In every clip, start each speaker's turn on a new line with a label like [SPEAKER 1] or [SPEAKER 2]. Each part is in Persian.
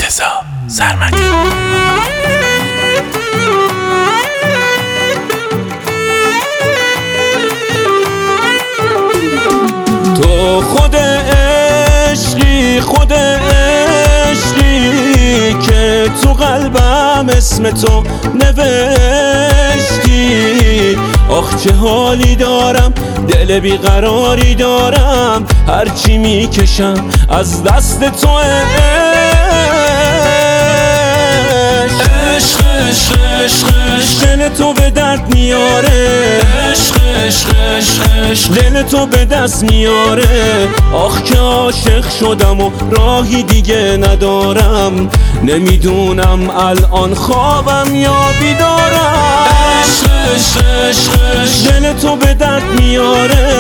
[SPEAKER 1] رضا سرمدی.
[SPEAKER 2] تو خود عشقی که تو قلبم اسم تو نوشتی. آخ چه حالی دارم، دل بیقراری دارم، هرچی میکشم از دست تو دل تو به درد میاره، دل تو به دست میاره. آخ که عاشق شدم و راهی دیگه ندارم، نمیدونم الان خوابم یا بیدارم. دل تو به درد میاره،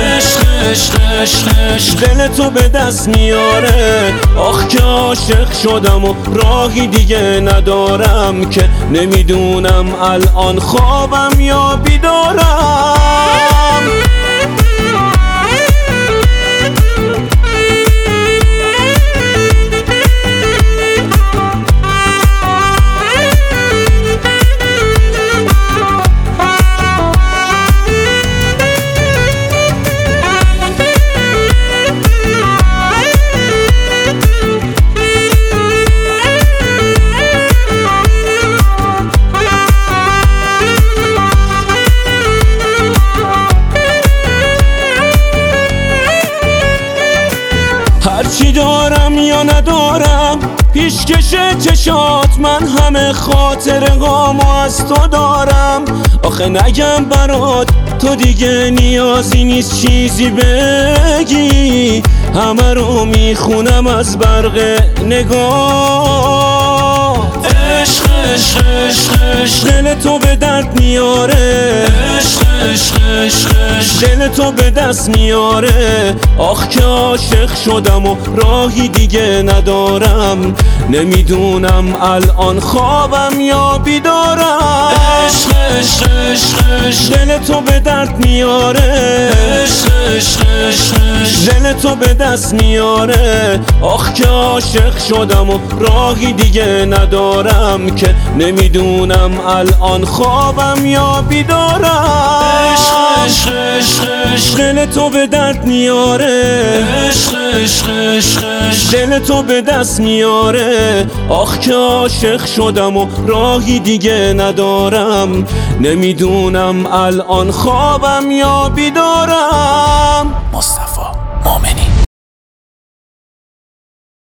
[SPEAKER 2] دل تو به دست میاره. آخ که عاشق شدم و راهی دیگه ندارم، که نمیدونم الان خوابم یا بیدارم. هرچی دارم یا ندارم، پیشکش چشات من همه خاطرهامو از تو دارم. آخه نگم برات تو دیگه نیازی نیست چیزی بگی، همه رو میخونم از برق نگاه. دل تو به درد میاره، دل تو به دست میاره. آخ که عاشق شدم و راهی دیگه ندارم، نمیدونم الان خوابم یا بیدارم. دل تو به درد میاره، دل تو به دست میاره. آخ که عاشق شدم و راهی دیگه ندارم، که نمیدونم الان خوابم یا بیدارم. دل تو به درد میاره، دل تو به دست میاره. آخ که عاشق شدم و راهی دیگه ندارم، نمیدونم الان خوابم یا بیدارم.
[SPEAKER 1] مصطفی مومنی.